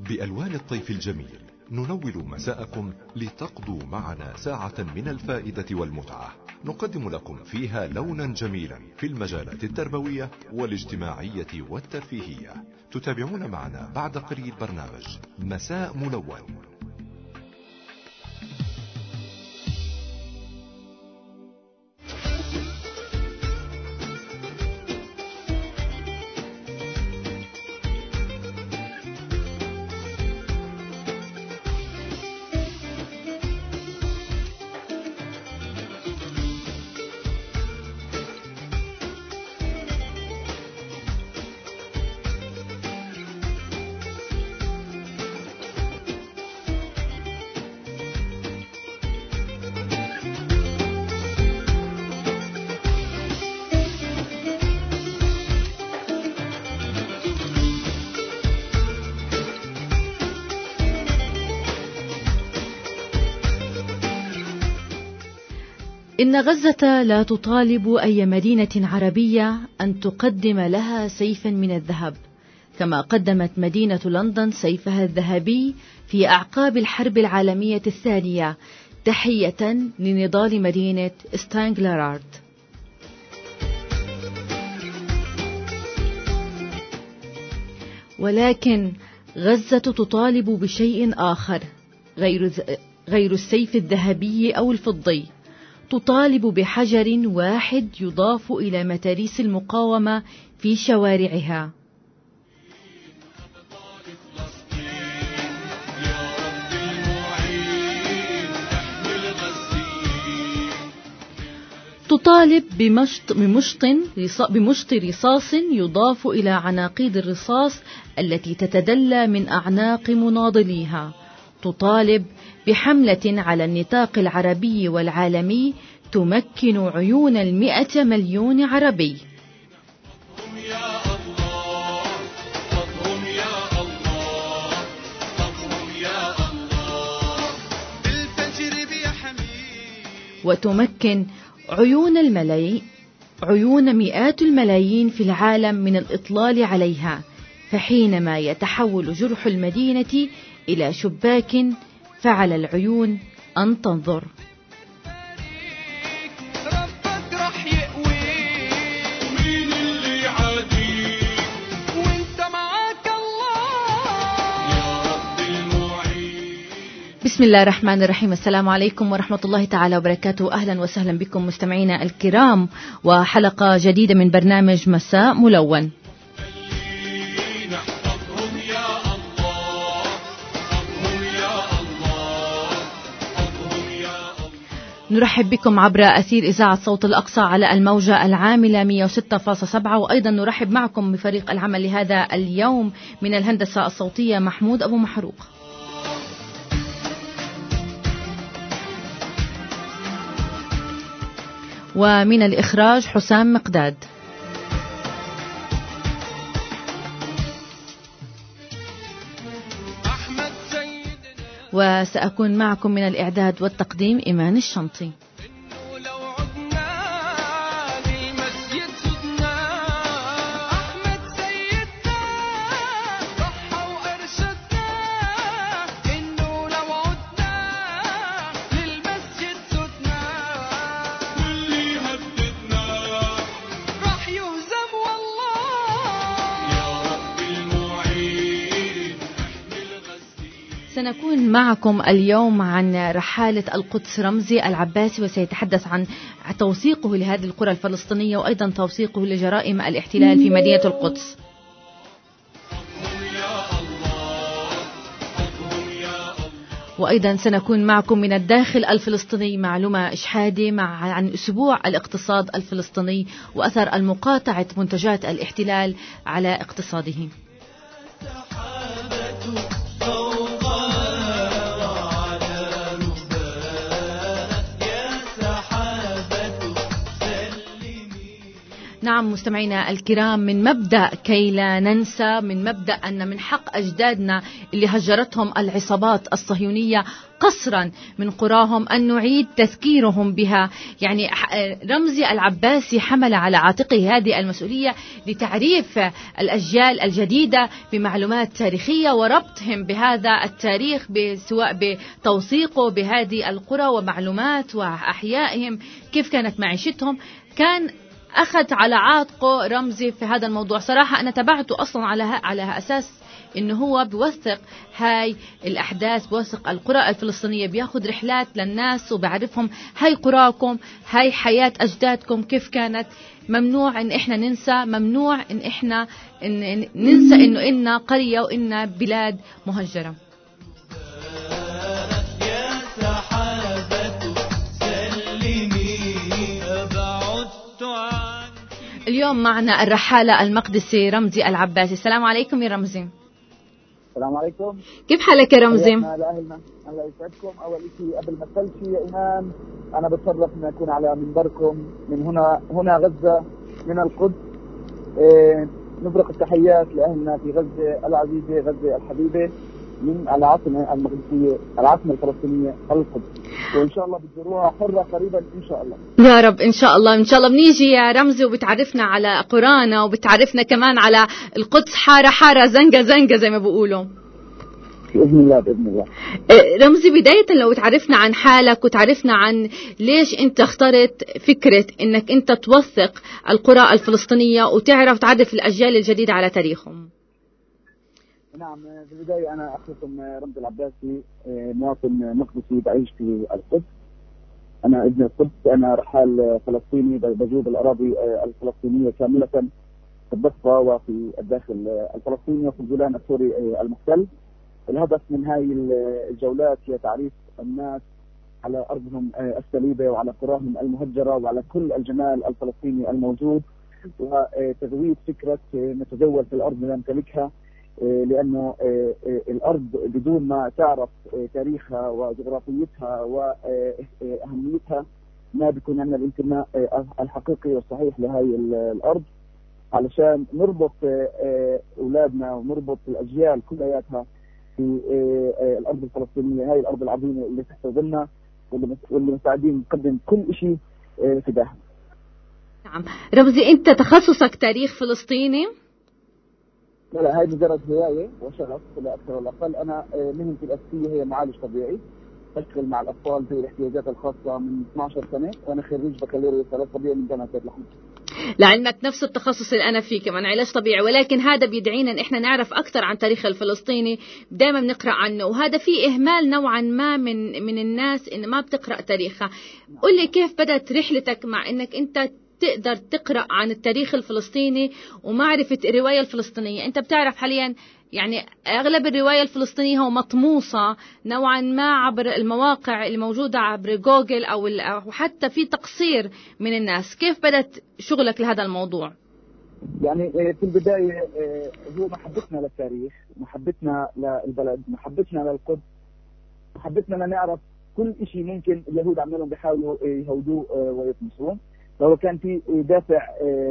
بألوان الطيف الجميل ننور مساءكم لتقضوا معنا ساعة من الفائدة والمتعة، نقدم لكم فيها لونا جميلا في المجالات التربوية والاجتماعية والترفيهية. تتابعون معنا بعد قليل برنامج مساء ملون. إن غزة لا تطالب أي مدينة عربية أن تقدم لها سيفا من الذهب، كما قدمت مدينة لندن سيفها الذهبي في أعقاب الحرب العالمية الثانية تحية لنضال مدينة ستانغلراد. ولكن غزة تطالب بشيء آخر غير السيف الذهبي أو الفضي، تطالب بحجر واحد يضاف إلى متاريس المقاومة في شوارعها. تطالب بمشط رصاص يضاف إلى عناقيد الرصاص التي تتدلى من أعناق مناضليها. تطالب بحملة على النطاق العربي والعالمي تمكن عيون 100 مليون عربي. وتمكن عيون مئات الملايين في العالم من الإطلال عليها، فحينما يتحول جرح المدينة إلى شباك فعلى العيون أن تنظر. بسم الله الرحمن الرحيم. السلام عليكم ورحمة الله تعالى وبركاته. أهلا وسهلا بكم مستمعينا الكرام، وحلقة جديدة من برنامج مساء ملون. نرحب بكم عبر أثير إذاعة صوت الأقصى على الموجة العاملة 106.7، وأيضا نرحب معكم بفريق العمل لهذا اليوم من الهندسة الصوتية محمود أبو محروق، ومن الإخراج حسام مقداد، وسأكون معكم من الإعداد والتقديم إيمان الشنطي. سنكون معكم اليوم عن رحالة القدس رمزي العباسي، وسيتحدث عن توثيقه لهذه القرى الفلسطينية وأيضا توثيقه لجرائم الاحتلال في مدينة القدس. وأيضا سنكون معكم من الداخل الفلسطيني معلومة إشحادي عن أسبوع الاقتصاد الفلسطيني وأثر المقاطعة منتجات الاحتلال على اقتصاده. نعم مستمعينا الكرام، من مبدأ كي لا ننسى، من مبدأ أن من حق أجدادنا اللي هجرتهم العصابات الصهيونية قسرا من قراهم أن نعيد تذكيرهم بها. يعني رمزي العباسي حمل على عاتقه هذه المسؤولية لتعريف الأجيال الجديدة بمعلومات تاريخية وربطهم بهذا التاريخ، سواء بتوثيقه بهذه القرى ومعلومات وأحيائهم كيف كانت معيشتهم. كان أخذ على عاتقه رمزي في هذا الموضوع. صراحة أنا تابعته أصلا على أساس إنه هو بيوثق هاي الأحداث، بيوثق القرى الفلسطينية، بياخد رحلات للناس وبيعرفهم هاي قراكم، هاي حياة أجدادكم كيف كانت. ممنوع إن إحنا ننسى، ممنوع إن إحنا ننسى إنه إلنا قرية وإلنا بلاد مهجرة. اليوم معنا الرحالة المقدسي رمزي العباسي. السلام عليكم يا رمزي. السلام عليكم، كيف حالك يا رمزي؟ الله يسعدكم. أول شيء قبل ما تبلشي يا إيمان، أنا بتشرف أن أكون على منبركم من هنا غزة، من القدس. نبرق التحيات لأهلنا في غزة العزيزة، غزة الحبيبة، من العاصمة المقدسية، العاصمة الفلسطينية القدس، وإن شاء الله بتزوروها حرة قريبا إن شاء الله يا رب. إن شاء الله إن شاء الله بنيجي يا رمزي وبتعرفنا على قرانا وبتعرفنا كمان على القدس حارة حارة زنقة زنقة زي ما بيقولوا بإذن الله. بإذن الله. رمزي، بداية لو تعرفنا عن حالك وتعرفنا عن ليش أنت اخترت فكرة أنك أنت توثق القرى الفلسطينية وتعرف تعرف الأجيال الجديدة على تاريخهم. نعم، في البداية أنا أخوكم رمزي العباسي، مواطن مقدسي بعيش في القدس. أنا ابن القدس، أنا رحال فلسطيني بجوب الأراضي الفلسطينية كاملة في الضفة وفي الداخل الفلسطيني وفي الجولان السوري المحتل. الهدف من هاي الجولات هي تعريف الناس على أرضهم السليبة وعلى قراهم المهجرة وعلى كل الجمال الفلسطيني الموجود، وتزويد فكرة نتجول في الأرض لا نمتلكها، لأنه الأرض بدون ما تعرف تاريخها وجغرافيتها وأهميتها ما بيكون عندنا الانتماء الحقيقي والصحيح لهاي الأرض، علشان نربط أولادنا ونربط الأجيال كلياتها في الأرض الفلسطينية، هاي الأرض العظيمة اللي تحتضننا واللي مستعدين نقدم كل شيء فداها. نعم رمزي، أنت تخصصك تاريخ فلسطيني؟ لا، هاي مجرد هواية وشغف لا أكثر ولا أقل. أنا مهنتي الأساسية هي معالج طبيعي، بشتغل مع الأطفال ذوي الاحتياجات الخاصة من 12 سنة، وأنا خريج بكالوريوس علاج طبيعي من جامعة بيت لحم. لعلمك نفس التخصص اللي أنا فيه كمان، علاج طبيعي، ولكن هذا بيدعينا إن إحنا نعرف أكثر عن تاريخ الفلسطيني، دائما بنقرأ عنه، وهذا فيه إهمال نوعا ما من الناس إن ما بتقرأ تاريخها. قل لي كيف بدأت رحلتك مع إنك أنت تقدر تقرأ عن التاريخ الفلسطيني ومعرفة الرواية الفلسطينية؟ أنت بتعرف حاليا يعني أغلب الرواية الفلسطينية هو مطموسة نوعا ما عبر المواقع الموجودة عبر جوجل أو حتى في تقصير من الناس. كيف بدأت شغلك لهذا الموضوع؟ يعني في البداية هو محبتنا للتاريخ، محبتنا للبلد، محبتنا للقدس، محبتنا لنعرف كل شيء ممكن اليهود عمالهم بيحاولوا يهودوه ويطمسوه، فهو كان في دافع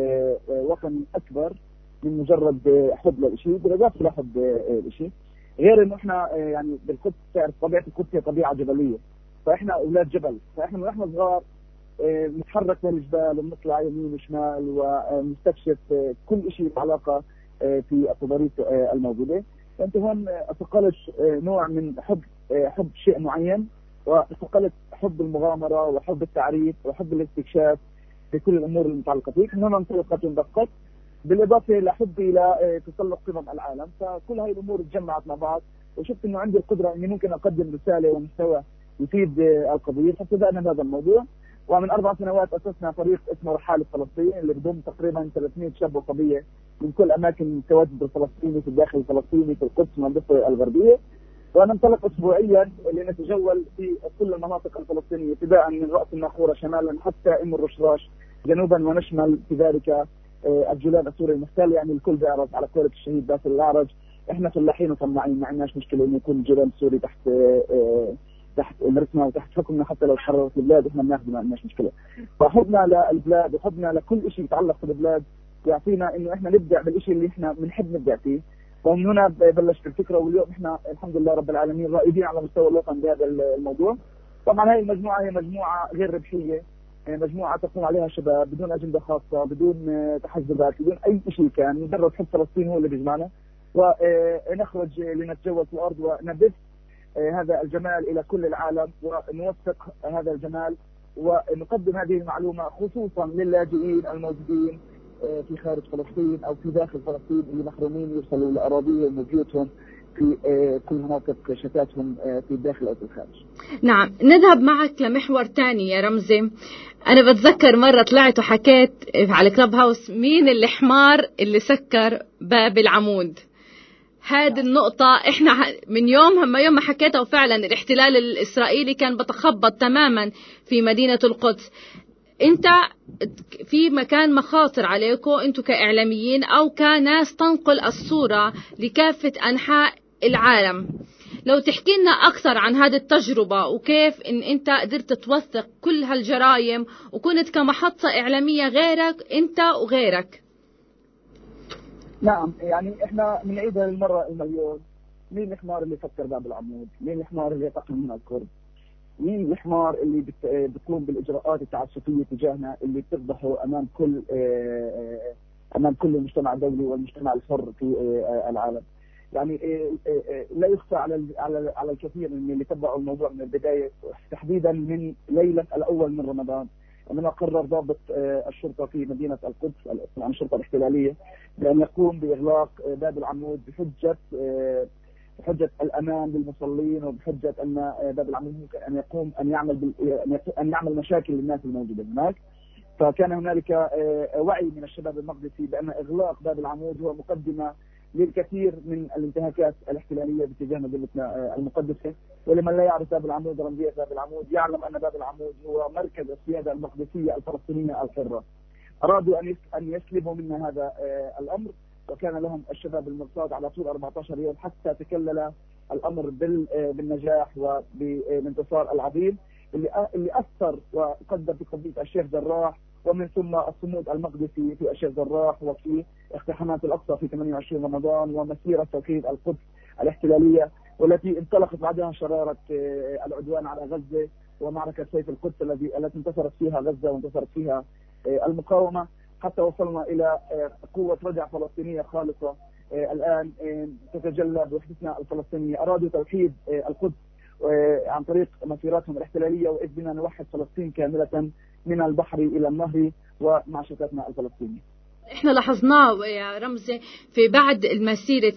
وطني أكبر من مجرد حب للشيء، بالإضافة لحب الشيء، غير إنه إحنا يعني بالقدس تعرف طبيعة القدس هي طبيعة جبلية، فإحنا أولاد جبل، فإحنا من إحنا صغار نتحرك بالجبال ونطلع يمين وشمال ونستكشف كل شيء له علاقة في التضاريس الموجودة. فأنت هون صقلت نوع من حب شيء معين، وصقلت حب المغامرة وحب التعريف وحب الاستكشاف في كل الأمور المتعلقة فيك. هنا انطلقت دقت بالإضافة لحبي إلى تسلق قمم العالم، فكل هاي الأمور تجمعت مع بعض، وشفت إنه عندي القدرة إني ممكن أقدم رسالة ومحتوى يفيد القضية، فابتدأنا بهذا الموضوع. ومن 4 سنوات أسسنا فريق اسمه رحالة فلسطين، اللي بضم تقريبا 300 شاب وصبية من كل أماكن التواجد الفلسطيني في الداخل الفلسطيني في القدس والضفة الغربية، وننطلق أسبوعيا لنتجول في كل المناطق الفلسطينية، ابتداء من رأس الناقورة شمالا حتى أم الرشراش جنوبا، ونشمل في ذلك الجولان السوري المحتل. يعني الكل بيعرف على قولة الشهيد باسل الأعرج، احنا فلاحين وطماعين، ما عندناش مشكلة انه يكون الجولان السوري تحت تحت إمرتنا وتحت حكمنا، حتى لو تحررت البلاد إحنا بناخذ، ما عندناش مشكلة. فحبنا للبلاد وحبنا لكل شيء يتعلق بالبلاد يعطينا إنه إحنا نبدع بالشيء اللي إحنا بنحب نبدع فيه. ومن هنا بلشت الفكرة، واليوم إحنا الحمد لله رب العالمين رائدين على مستوى الوطن بهذا الموضوع. طبعا هاي المجموعة هي مجموعة غير ربحية، مجموعة تقوم عليها شباب بدون أجندة خاصة، بدون تحزبات، بدون أي شيء، كان مجرد حب فلسطين هو اللي بيجمعنا، ونخرج لنتجول في الأرض ونبث هذا الجمال إلى كل العالم، ونوثق هذا الجمال، ونقدم هذه المعلومة خصوصا للاجئين الموجودين في خارج فلسطين أو في داخل فلسطين اللي محرومين يوصلوا لأراضيهم وبيوتهم في كل مناطق شتاتهم في الداخل أو في الخارج. نعم، نذهب معك لمحور ثاني يا رمزي. أنا بتذكر مرة طلعت وحكيت على كلاب هاوس مين الحمار اللي سكر باب العمود. هذه النقطة إحنا من يوم ما حكيتها، وفعلا الاحتلال الإسرائيلي كان بتخبط تماما في مدينة القدس. أنت في مكان مخاطر عليكم أنتوا كإعلاميين أو كناس تنقل الصورة لكافة أنحاء العالم. لو تحكي لنا أكثر عن هذه التجربة، وكيف إن أنت قدرت توثق كل هالجرائم وكنت كمحطة إعلامية غيرك أنت وغيرك. نعم، يعني إحنا بنعيدها للمرة المليون. مين الحمار اللي فكر باب العمود؟ مين الحمار اللي يقتل من الكرد؟ مين الحمار اللي بتقوم بالإجراءات التعسفية تجاهنا اللي بتفضحه أمام كل المجتمع الدولي والمجتمع الحر في العالم؟ يعني لا يخفى على الكثير من اللي تبعوا الموضوع من البداية، تحديدا من ليلة الأول من رمضان، عندما قرر ضابط الشرطة في مدينة القدس عن الشرطة الاحتلالية بأن يقوم بإغلاق باب العمود بحجة الأمان للمصلين، وبحجة أن باب العمود ممكن أن يعمل مشاكل للناس الموجودة هناك. فكان هنالك وعي من الشباب المقدسي بأن إغلاق باب العمود هو مقدمة للكثير من الانتهاكات الاحتلالية باتجاه مدينتنا المقدسة. ولمن لا يعرف باب العمود، رمزية باب العمود، يعلم أن باب العمود هو مركز السيادة المقدسية الفلسطينية الحرة. أرادوا أن يسلبوا منا هذا الأمر، وكان لهم الشباب المرصاد على طول 14 يوم حتى تكلل الأمر بالنجاح وبالانتصار العظيم اللي أثر وقدر في قضية الشيخ جراح، ومن ثم الصمود المقدسي في الشيخ جراح، وفي اقتحامات الأقصى في 28 رمضان، ومسيرة توحيد القدس الاحتلالية، والتي انطلقت بعدها شرارة العدوان على غزة ومعركة سيف القدس التي انتصرت فيها غزة وانتصرت فيها المقاومة، حتى وصلنا إلى قوة رجع فلسطينية خالصة الآن تتجلى بوحدتنا الفلسطينية. أرادوا توحيد القدس عن طريق مسيراتهم الاحتلالية، وإذ بنا نوحد فلسطين كاملة من البحر إلى النهر ومع شتاتنا الفلسطينية. احنا لاحظناه يا رمزي في بعد المسيرة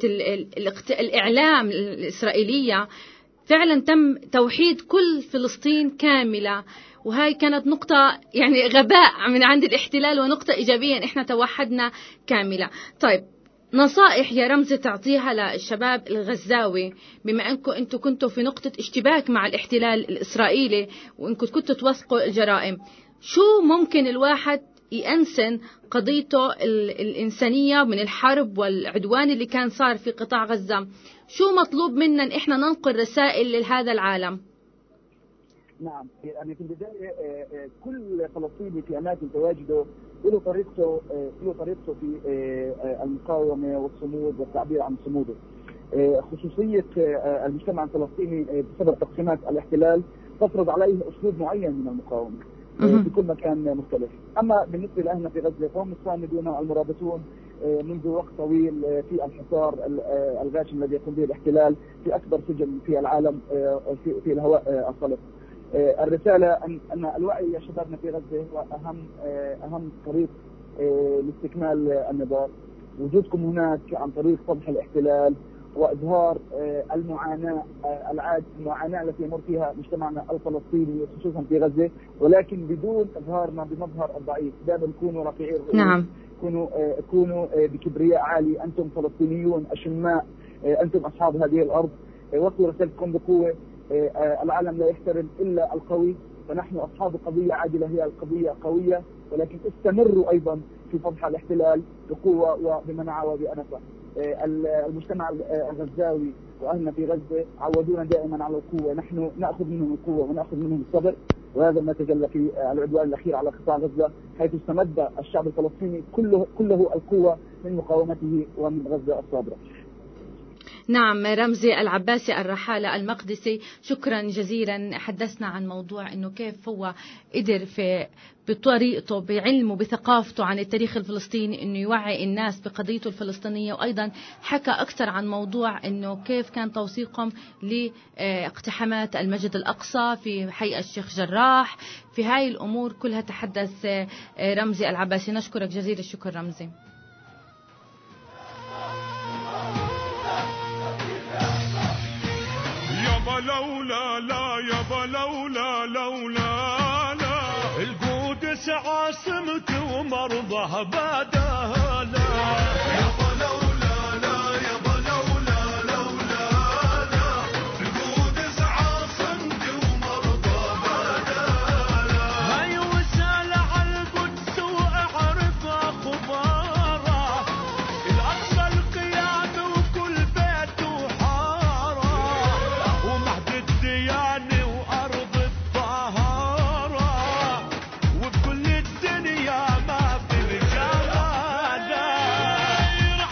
الإعلام الإسرائيلية، فعلا تم توحيد كل فلسطين كاملة، وهاي كانت نقطة يعني غباء من عند الاحتلال ونقطة إيجابية، احنا توحدنا كاملة. طيب، نصائح يا رمزي تعطيها للشباب الغزاوي، بما انكم كنتوا في نقطة اشتباك مع الاحتلال الإسرائيلي وانكم كنتوا توثقوا الجرائم، شو ممكن الواحد يأنسن قضيته الإنسانية من الحرب والعدوان اللي كان صار في قطاع غزة؟ شو مطلوب منا ان احنا ننقل رسائل لهذا العالم؟ نعم، يعني في البداية كل فلسطيني في أماكن تواجده له طريقته في المقاومة والصمود والتعبير عن صموده. خصوصية المجتمع الفلسطيني بسبب تقسيمات الاحتلال تفرض عليه أسلوب معين من المقاومة في كل مكان مختلف. أما بالنسبة لأهلنا في غزة فهم الصامدون المرابطون منذ وقت طويل في الحصار الغاشم الذي يقوم به الاحتلال في أكبر سجن في العالم في الهواء الصلب. الرسالة أن الوعي يا شبابنا في غزة هو أهم طريق لاستكمال النضال. وجودكم هناك عن طريق فضح الاحتلال وإظهار المعاناة التي يمر فيها مجتمعنا الفلسطيني خصوصا في غزة، ولكن بدون إظهارنا بمظهر الضعيف. دائما كونوا رفيعي الرؤوس. نعم. كونوا بكبرياء عالي. أنتم فلسطينيون أشماء، أنتم أصحاب هذه الأرض. وصلوا رسالتكم بقوة. العالم لا يحترم إلا القوي، فنحن أصحاب قضية عادلة هي القضية قوية، ولكن استمروا أيضا في فضح الاحتلال بقوة وبمنعة وبأنفة. المجتمع الغزاوي وأهلنا في غزة عودونا دائما على القوة، نحن نأخذ منهم القوة ونأخذ منهم الصبر، وهذا ما تجلى في العدوان الأخير على قطاع غزة، حيث استمد الشعب الفلسطيني كله القوة من مقاومته ومن غزة الصابرة. نعم، رمزي العباسي الرحالة المقدسي، شكرا جزيلا. حدثنا عن موضوع انه كيف هو قدر بطريقته بعلمه بثقافته عن التاريخ الفلسطيني انه يوعي الناس بقضيته الفلسطينية، وايضا حكى اكثر عن موضوع انه كيف كان توثيقهم لاقتحامات المسجد الاقصى في حي الشيخ جراح. في هاي الامور كلها تحدث رمزي العباسي. نشكرك جزيل الشكر رمزي. لولا لا يابا لولا لا القدس عاصمتي ومرضها بعدها لا يابا لولا لا يابا لولا لا القدس عاصمتي ومرضها بعدها لا هاي وسال على القدس واعرف اخبارها الاقصى القيامه وكل بيت وحاره يعني وأرض الطهارة وبكل الدنيا ما في الجمال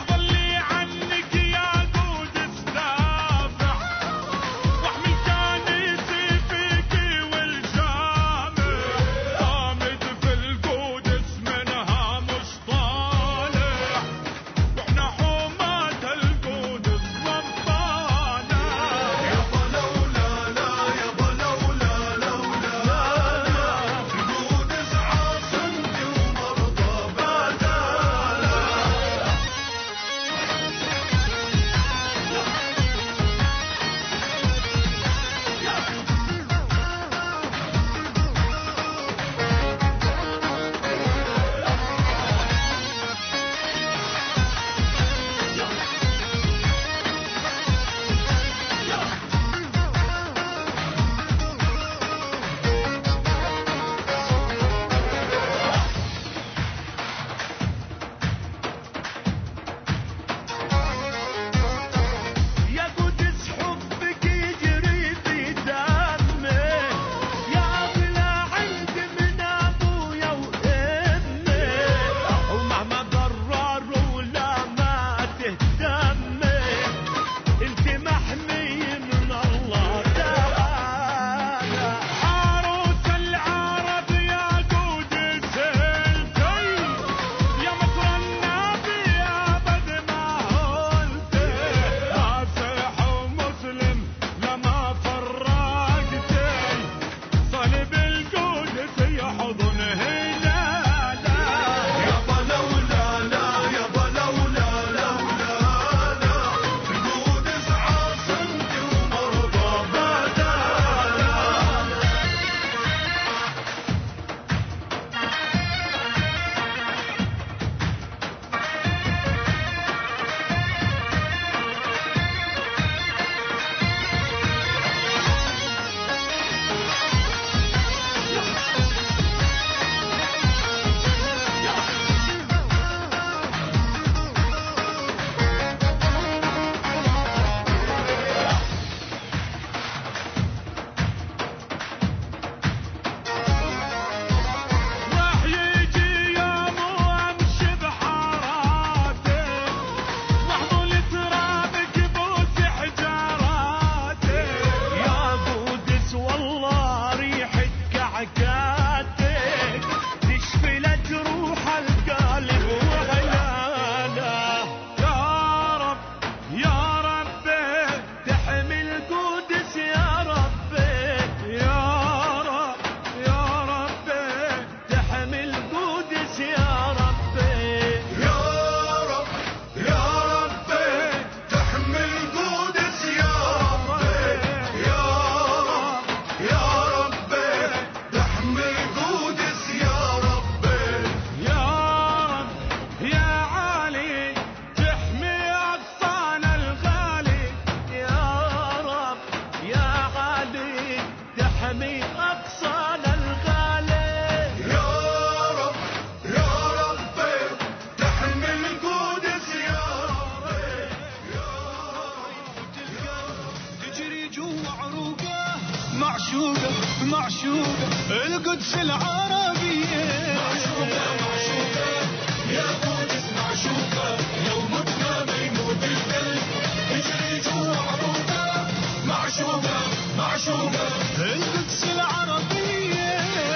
القدس العربية معشوقة معشوقة يا قدس معشوقة لو متنا ما يموت القلب يجري جوا عروقة معشوقة معشوقة القدس العربية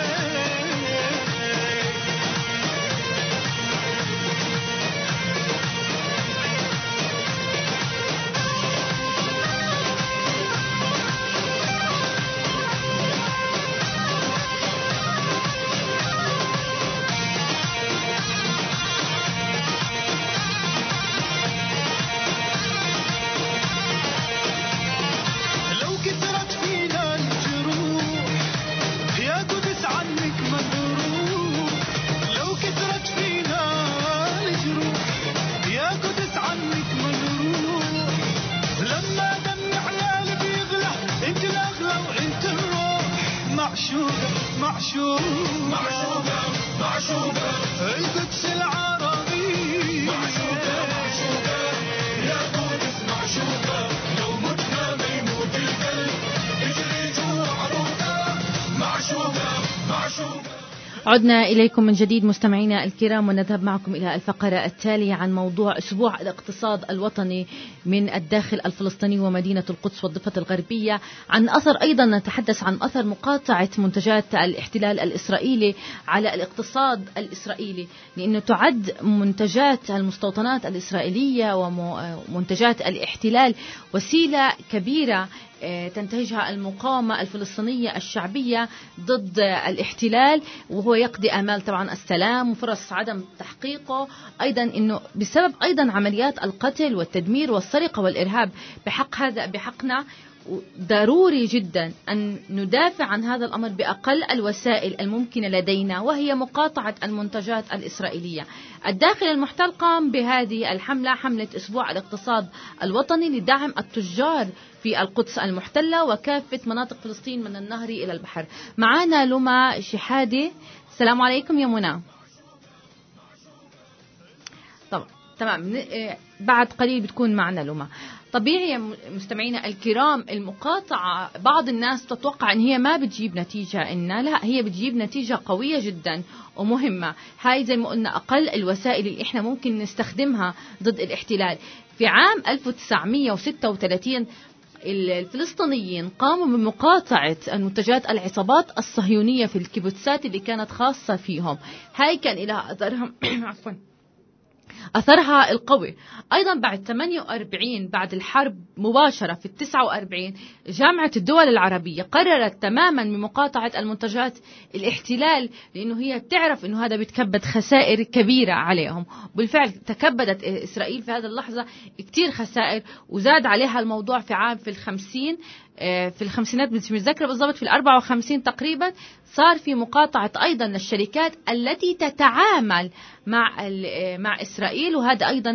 معشوقة معشوقة القدس العربي معشوقة معشوقة يا قدس معشوقة لو متنا ما يموت القلب يجري جوا عروقة معشوقة معشوقة. عدنا إليكم من جديد مستمعينا الكرام، ونذهب معكم إلى الفقرة التالية عن موضوع أسبوع الاقتصاد الوطني من الداخل الفلسطيني ومدينة القدس والضفة الغربية. عن أثر، أيضا نتحدث عن أثر مقاطعة منتجات الاحتلال الإسرائيلي على الاقتصاد الإسرائيلي، لأنه تعد منتجات المستوطنات الإسرائيلية ومنتجات الاحتلال وسيلة كبيرة تنتهجها المقاومة الفلسطينية الشعبية ضد الاحتلال، وهو يقضي آمال طبعا السلام وفرص عدم تحقيقه، أيضا إنه بسبب أيضا عمليات القتل والتدمير والسرقة والإرهاب. بحقنا ضروري جدا أن ندافع عن هذا الأمر بأقل الوسائل الممكنة لدينا، وهي مقاطعة المنتجات الإسرائيلية. الداخل المحتل قام بهذه الحملة، حملة أسبوع الاقتصاد الوطني لدعم التجار في القدس المحتلة وكافة مناطق فلسطين من النهر إلى البحر. معنا لما شحادي. السلام عليكم يا منى. طب تمام، بعد قليل بتكون معنا لما. طبيعي يا مستمعينا الكرام، المقاطعة بعض الناس تتوقع ان هي ما بتجيب نتيجة، لا، هي بتجيب نتيجة قوية جدا ومهمة. هاي زي ما قلنا أقل الوسائل اللي احنا ممكن نستخدمها ضد الاحتلال. في عام 1936 الفلسطينيين قاموا بمقاطعة المنتجات العصابات الصهيونية في الكيبوتسات اللي كانت خاصة فيهم. هاي كان لها أثرها القوي. أيضا بعد 48 بعد الحرب مباشرة في 49 جامعة الدول العربية قررت تماما بمقاطعة المنتجات الاحتلال، لأنه هي تعرف أنه هذا بيتكبد خسائر كبيرة عليهم. بالفعل تكبدت إسرائيل في هذه اللحظة كتير خسائر، وزاد عليها الموضوع في عام في الخمسينات، مش متذكرة بالضبط، في 54 تقريبا صار في مقاطعة أيضا للشركات التي تتعامل مع إسرائيل، وهذا أيضا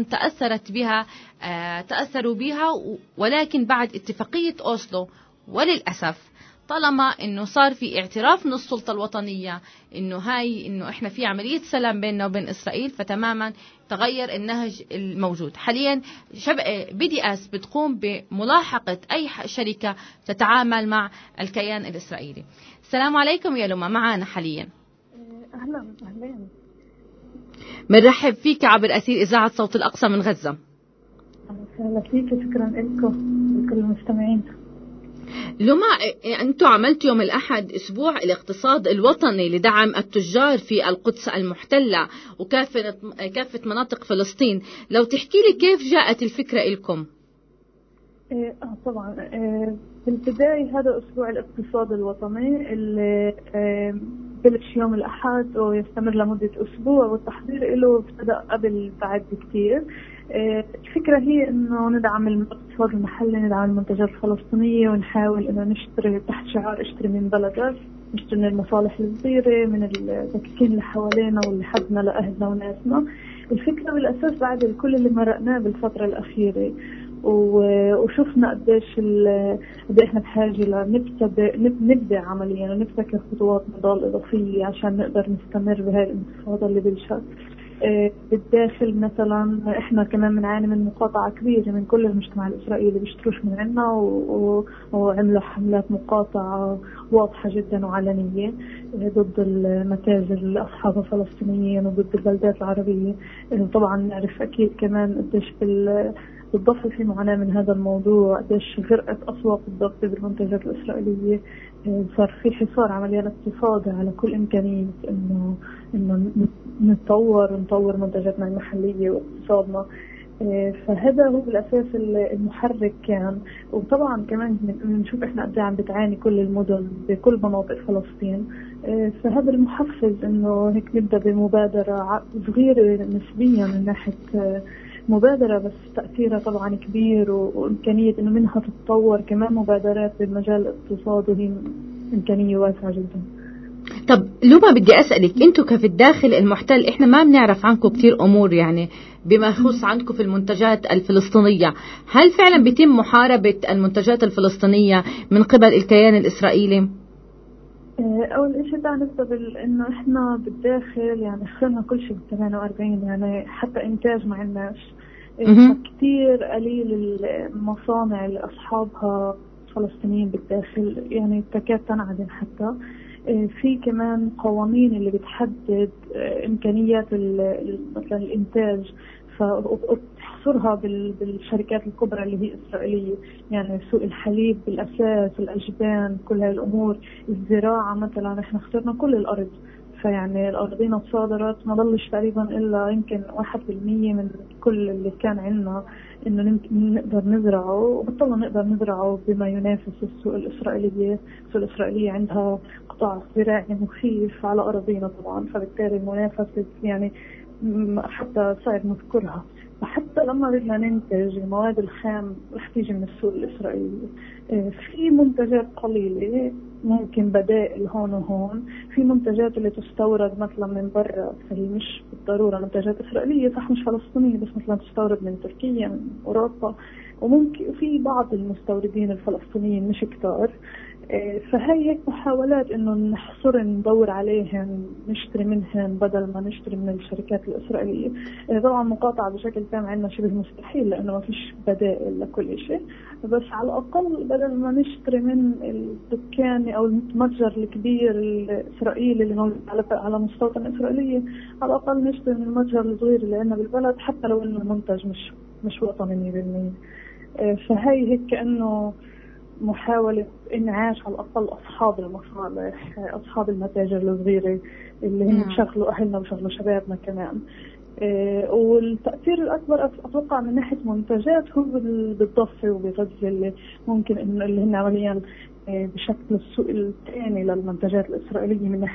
تأثروا بها. ولكن بعد اتفاقية أوسلو، وللأسف طالما إنه صار في اعتراف من السلطة الوطنية إنه إحنا في عملية سلام بيننا وبين إسرائيل، فتماما تغير النهج الموجود حاليا. BDS بتقوم بملاحقة أي شركة تتعامل مع الكيان الإسرائيلي. السلام عليكم يا لما، معانا حاليا. أهلا. بنرحب فيك عبر أثير إذاعة صوت الأقصى من غزة. أهلا فيك، شكرا لكم لكل المستمعين. لما أنتم عملتوا يوم الأحد أسبوع الاقتصاد الوطني لدعم التجار في القدس المحتلة وكافة مناطق فلسطين، لو تحكي لي كيف جاءت الفكرة لكم؟ طبعا في البداية هذا أسبوع الاقتصاد الوطني اللي بلش يوم الأحد ويستمر لمدة أسبوع، والتحضير له ابتدأ قبل بعد كتير. الفكرة هي إنه ندعم الاقتصاد المحلي، ندعم المنتجات الفلسطينية، ونحاول إنه نشتري تحت شعار اشتري من بلدك، نشتري من المصالح الصغيرة، من الدكاكين اللي حوالينا واللي حدنا لأهلنا وناسنا. الفكرة بالأساس بعد الكل اللي مرقناه بالفترة الأخيرة وشفنا قديش احنا بحاجة نبدأ عمليا ونبتكر خطوات نضال إضافية عشان نقدر نستمر بهاي الانتفاضة اللي بلشت. بالداخل مثلا احنا كمان بنعاني من مقاطعة كبيرة من كل المجتمع الإسرائيلي، بيشتروش من عنا وعملوا حملات مقاطعة واضحة جدا وعلنية ضد المتاجر اللي أصحابها فلسطينيين وضد البلدات العربية. طبعا نعرف أكيد كمان قديش بالضبط في معاناة من هذا الموضوع، قديش غرقت أسواق الضبط بالمنتجات الإسرائيلية. صار في حصار عمليا اقتصادي على كل إمكانية إنه نطور منتجاتنا المحلية واقتصادنا. فهذا هو بالأساس المحرك كان. وطبعا كمان بنشوف إحنا قد عم بتعاني كل المدن بكل مناطق فلسطين، فهذا المحفز إنه هيك نبدأ بمبادرة صغيرة نسبيا من ناحية مبادرة، بس تأثيرها طبعا كبير وإمكانية إنه منها تتطور كمان مبادرات بالمجال الاقتصادي، وهي إمكانية واسعة جدا. طب لوما بدي أسألك، أنتوا كفي الداخل المحتل إحنا ما بنعرف عنكم كتير أمور يعني بما يخص عنكم في المنتجات الفلسطينية. هل فعلا بيتم محاربة المنتجات الفلسطينية من قبل الكيان الإسرائيلي؟ أول إشي تعال نبدأ إنه إحنا بالداخل يعني خسرنا كل شيء بال48، يعني حتى إنتاج ما عندناش. كتير قليل المصانع اللي أصحابها فلسطينيين بالداخل، يعني تكاد تنعدم حتى. في كمان قوانين اللي بتحدد إمكانيات مثلا الإنتاج، فبتحصرها بالشركات الكبرى اللي هي إسرائيلية، يعني سوق الحليب بالأساس، الأجبان، كل هاي الأمور. الزراعة مثلا إحنا خسرنا كل الأرض، فيعني الأرضين تصادرت ما ضلش تقريبا إلا يمكن 1% من كل اللي كان عندنا إنه نقدر نزرعه، وبطلنا نقدر نزرعه بما ينافس السوق الإسرائيلية. السوق الإسرائيلية عندها قطاع زراعي مخيف على أراضينا طبعا، فبالتالي المنافسة يعني حتى صعب نذكرها. فحتى لما بدنا ننتج المواد الخام رح تيجي من السوق الإسرائيلي. في منتجات قليلة ممكن بدائل هون وهون، في منتجات اللي تستورد مثلا من برا، فهي مش بالضرورة منتجات إسرائيلية، صح مش فلسطينية، بس مثلا تستورد من تركيا، من أوروبا، وممكن في بعض المستوردين الفلسطينيين مش كتار. فهي هيك محاولات إنه نحصر ندور عليهن نشتري منهن بدل ما نشتري من الشركات الإسرائيلية. طبعا مقاطعة بشكل تام عندنا شبه مستحيل لأنه ما فيش بدائل لكل شيء، بس على الأقل بدل ما نشتري من الدكان أو المتجر الكبير الإسرائيلي اللي موجود على مستوطن إسرائيلية، على الأقل نشتري من المتجر الصغير اللي عندنا بالبلد حتى لو إنه المنتج مش وطني 100%. فهي هيك كأنه محاولة إنعاش على الأقل أصحاب المصالح، أصحاب المتاجر الصغيرة اللي هم بشغلوا أهلنا وشغلوا شبابنا كمان. والتأثير الأكبر أتوقع من ناحية منتجات هو بالضفة وبغزة، اللي ممكن إنه اللي هن عمليا بشكل السوق الثاني للمنتجات الإسرائيلية من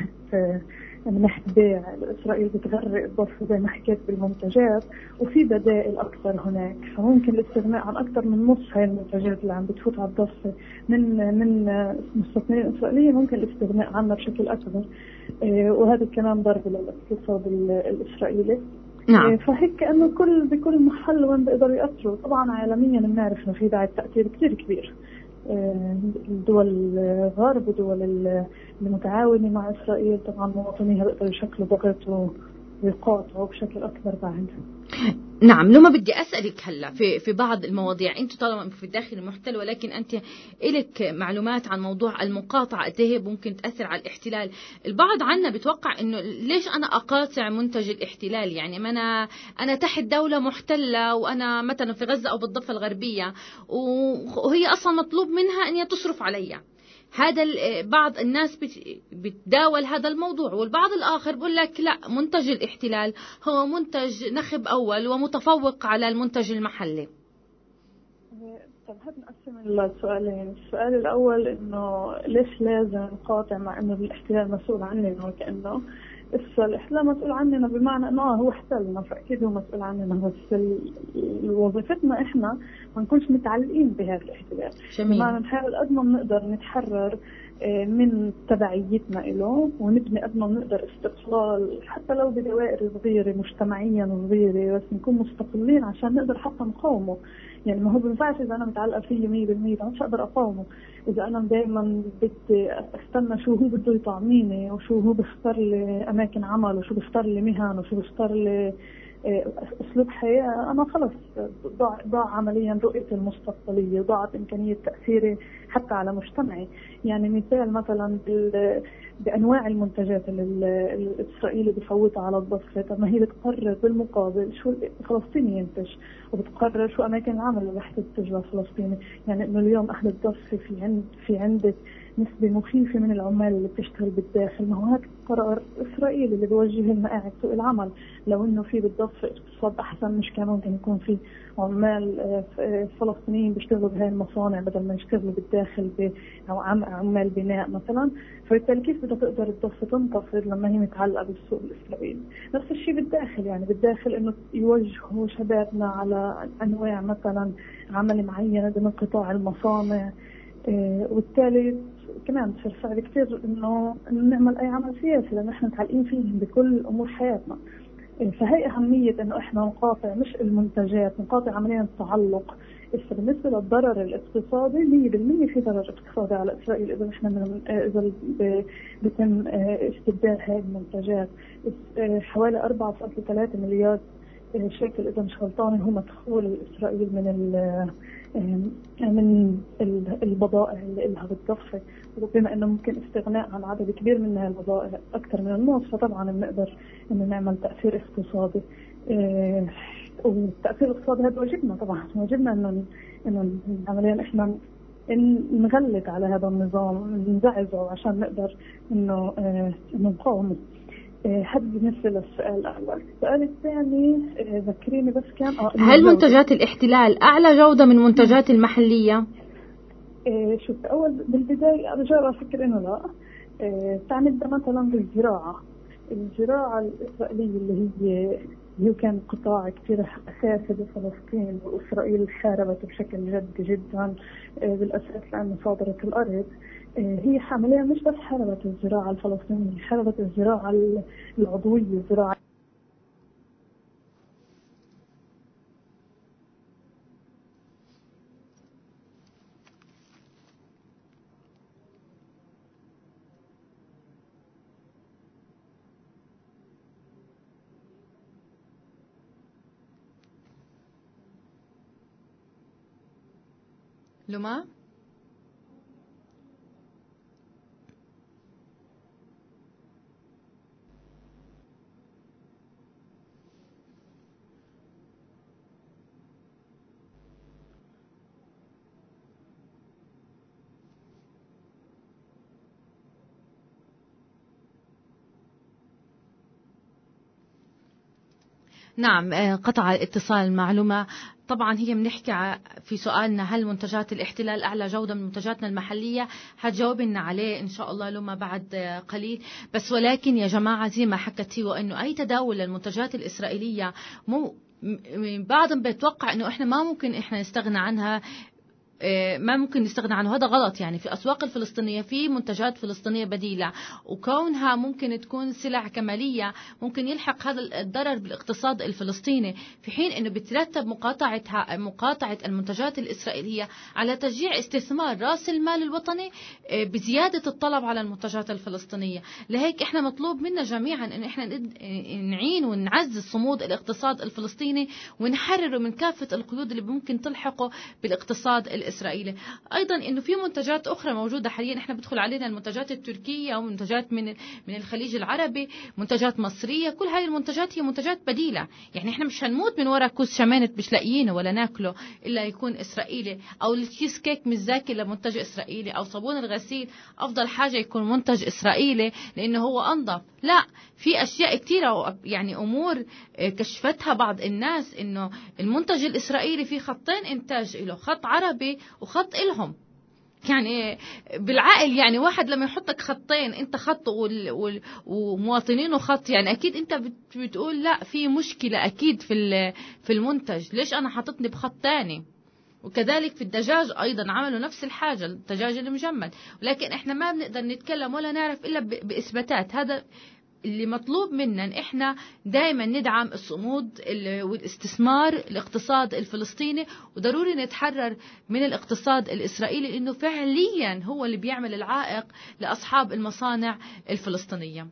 ناحية بيع. إسرائيل بتغرق الضفة زي ما حكيت بالمنتجات، وفي بدائل أكثر هناك، فممكن الاستغناء عن أكثر من نص هاي المنتجات اللي عم بتفوت على الضفة من مستثمرين إسرائيليين، ممكن الاستغناء عنها بشكل أكبر. وهذا كمان ضرب للاقتصاد الإسرائيلي. نعم. فهيك كأنه بكل محل وين بيقدروا يأثروا. طبعا عالميا بنعرف إنه في بعد تأثير كتير كبير. الدول الغرب ودول المتعاونة مع إسرائيل طبعا مواطنيها بيقدروا يشكلوا ضغط ويقاطعوا بشكل أكبر بعد. نعم. لما بدي أسألك هلا في بعض المواضيع، أنت طالما في الداخل المحتل ولكن أنت إلك معلومات عن موضوع المقاطعة قد ايه ممكن تأثر على الاحتلال. البعض عنا بتوقع إنه ليش أنا أقاطع منتج الاحتلال، يعني ما أنا تحت دولة محتلة وأنا مثلا في غزة أو بالضفة الغربية وهي أصلا مطلوب منها أن تصرف علي. هذا بعض الناس بتداول هذا الموضوع، والبعض الآخر بقول لك لا، منتج الاحتلال هو منتج نخب أول ومتفوق على المنتج المحلي. طب هاد نقسم السؤالين. السؤال الأول إنه ليش لازم نقاطع مع إنه الاحتلال مسؤول عننا، وكأنه الاحتلال مسؤول عننا بمعنى إنه هو احتلنا فأكيد هو مسؤول عننا، بس وظيفتنا إحنا ما نكونش متعلقين بهذا الاحتلال. بمعنى نحاول قد ما بنقدر نتحرر من تبعيتنا له، ونبني قد ما بنقدر استقلال حتى لو بدوائر صغيرة مجتمعيا صغيرة، بس نكون مستقلين عشان نقدر حتى نقاومه. يعني ما هو بينفعش إذا أنا متعلقة فيه 100% مش هقدر أقاومه. إذا أنا دائما بدي أستنى شو هو بده يطعميني وشو هو بيختار لي أماكن عمل وشو بيختار لي مهن وشو بيختار لي أسلوب حياة، أنا خلص ضاع عمليا رؤيتي المستقبلية وضاعت إمكانية تأثيري حتى على مجتمعي. يعني مثال مثلا بأنواع المنتجات اللي الإسرائيلي بفوتها على الضفة، طب ما هي بتقرر بالمقابل شو الفلسطيني ينتج، وبتقرر شو أماكن العمل اللي رح تنتج للفلسطيني. يعني إنه اليوم أهل الضفة في عندك نسبة مخيفة من العمال اللي بتشتغل بالداخل، ما هو هذا قرار إسرائيلي اللي بيوجه لنا قاعد سوق العمل. لو إنه في بالضفة اقتصاد أحسن مش كان ممكن يكون في عمال فلسطينيين بيشتغلوا بهاي المصانع بدل ما يشتغلوا بالداخل أو عمال بناء مثلا. فبالتالي كيف بدها تقدر الضفة تنتفض لما هي متعلقة بالسوق الإسرائيلي؟ نفس الشيء بالداخل، يعني بالداخل إنه يوجهوا شبابنا على أنواع مثلا عمل معينة ضمن قطاع المصانع. وبالتالي كمان بصير صعب كثير إنه نعمل أي عمل سياسي لأن إحنا متعلقين فيهم بكل أمور حياتنا. فهي أهمية إنه إحنا نقاطع مش المنتجات، نقاطع عمليا التعلق. بالنسبة للضرر الاقتصادي 100% في ضرر اقتصادي على إسرائيل إذا إذا بيتم استبدال هاي المنتجات. حوالي 4.3 مليار شكل إذا مش غلطانة هو مدخول إسرائيل من البضائع اللي لها بالضفة، وبما إنه ممكن استغناء عن عدد كبير من البضائع أكثر من النص، فطبعا بنقدر إنه نعمل تأثير اقتصادي. والتأثير الاقتصادي هذا واجبنا، طبعا واجبنا إنه عمليا إحنا نغلق على هذا النظام، نزعزعه عشان نقدر إنه نقاومه. هذا بالنسبة للسؤال الأول. السؤال الثاني ذكريني بس كان هل منتجات الاحتلال أعلى جودة من منتجات المحلية؟ شوف، أول بالبداية أرجع أفكر إنه لا. نبدأ مثلا بالزراعة. الزراعة الإسرائيلية اللي هي كان قطاع كثير أساسي بفلسطين، وإسرائيل حاربت بشكل جد جدا بالأساس لأن مصادرة الأرض. هي عمليا مش بس حاربت الزراعة الفلسطينية، حاربت الزراعة العضوية، الزراعة لما نعم، قطع الاتصال المعلومة. طبعا هي بنحكي في سؤالنا هل منتجات الاحتلال أعلى جودة من منتجاتنا المحلية، حتجاوبنا عليه إن شاء الله لما بعد قليل. بس ولكن يا جماعة زي ما حكت هو إنه أي تداول للمنتجات الإسرائيلية بعضهم بيتوقع إنه إحنا ما ممكن إحنا نستغنى عنها، ما ممكن نستغنى عنه. هذا غلط. يعني في أسواق الفلسطينية في منتجات فلسطينية بديلة، وكونها ممكن تكون سلع كمالية ممكن يلحق هذا الضرر بالاقتصاد الفلسطيني، في حين أنه بترتب مقاطعة المنتجات الإسرائيلية على تشجيع استثمار رأس المال الوطني بزيادة الطلب على المنتجات الفلسطينية. لهيك إحنا مطلوب منا جميعا أن إحنا نعين ونعزز صمود الاقتصاد الفلسطيني ونحرره من كافة القيود اللي ممكن تلحقه بالاقتصاد الإسرائيلي. أيضا إنه في منتجات أخرى موجودة حاليا، إحنا بدخل علينا المنتجات التركية ومنتجات من الخليج العربي، منتجات مصرية. كل هاي المنتجات هي منتجات بديلة. يعني إحنا مش هنموت من وراء كوس شمانت مش لاقيينه ولا ناكله إلا يكون إسرائيلي، أو التشيز كيك مش زاكي لمنتج إسرائيلي، أو صابون الغسيل أفضل حاجة يكون منتج إسرائيلي لأنه هو أنظف. لا، في أشياء كتيرة، يعني أمور كشفتها بعض الناس إنه المنتج الإسرائيلي فيه خطين إنتاج له، خط عربي وخط إلهم. يعني بالعقل يعني واحد لما يحطك خطين، انت خط ومواطنينه خط، يعني اكيد انت بتقول لا في مشكلة اكيد في المنتج، ليش انا حطتني بخط تاني؟ وكذلك في الدجاج أيضا عملوا نفس الحاجة، الدجاج المجمد. ولكن إحنا ما بنقدر نتكلم ولا نعرف إلا بإثباتات. هذا اللي مطلوب منا ان احنا دائما ندعم الصمود والاستثمار الاقتصاد الفلسطيني، وضروري نتحرر من الاقتصاد الاسرائيلي لانه فعليا هو اللي بيعمل العائق لاصحاب المصانع الفلسطينيه.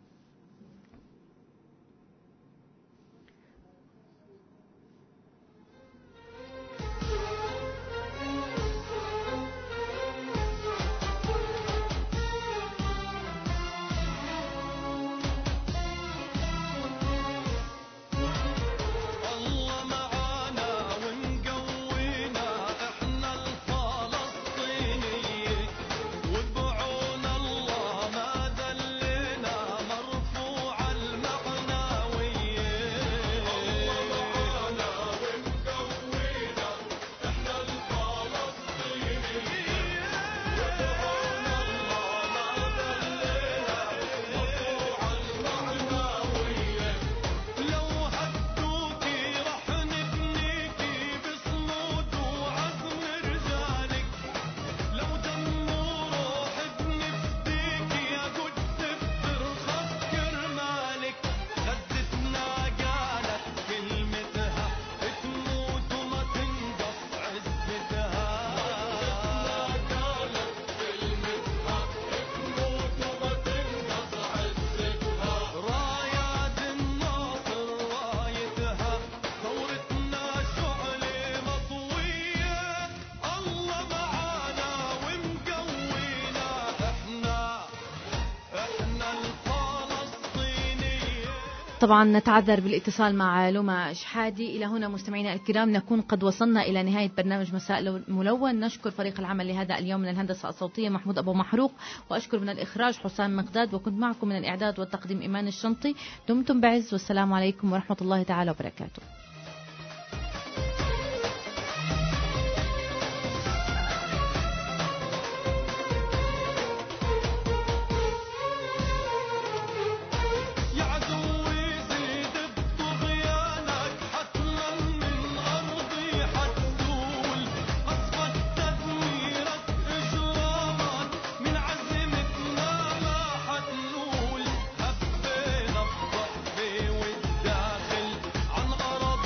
طبعا نتعذر بالاتصال مع لوما شحادي. إلى هنا مستمعينا الكرام نكون قد وصلنا إلى نهاية برنامج مساء الملون. نشكر فريق العمل لهذا اليوم من الهندسة الصوتية محمود أبو محروق، وأشكر من الإخراج حسام مقداد، وكنت معكم من الإعداد والتقديم إيمان الشنطي. دمتم بعز والسلام عليكم ورحمة الله تعالى وبركاته. عن غرض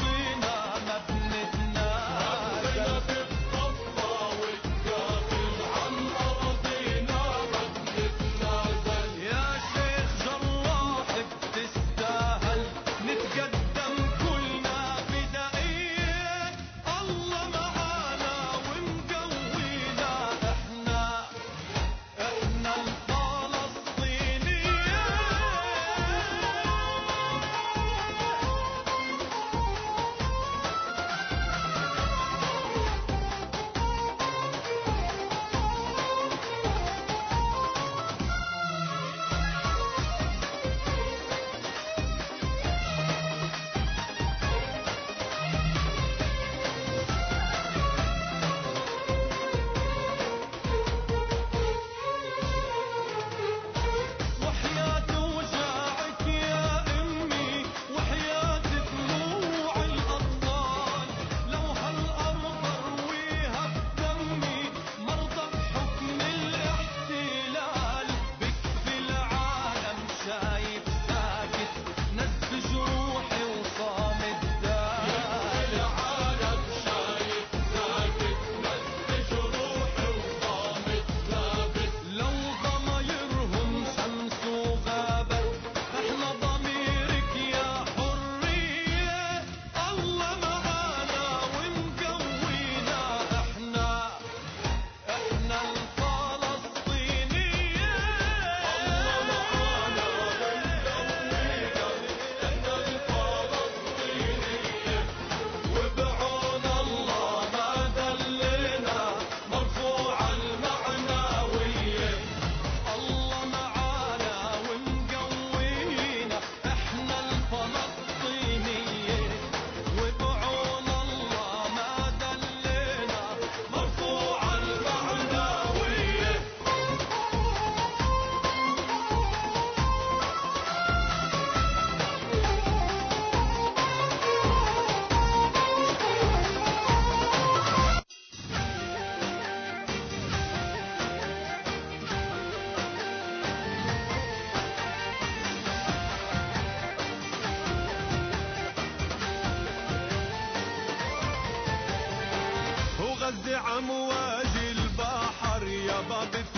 غزة أمواج البحر يا باب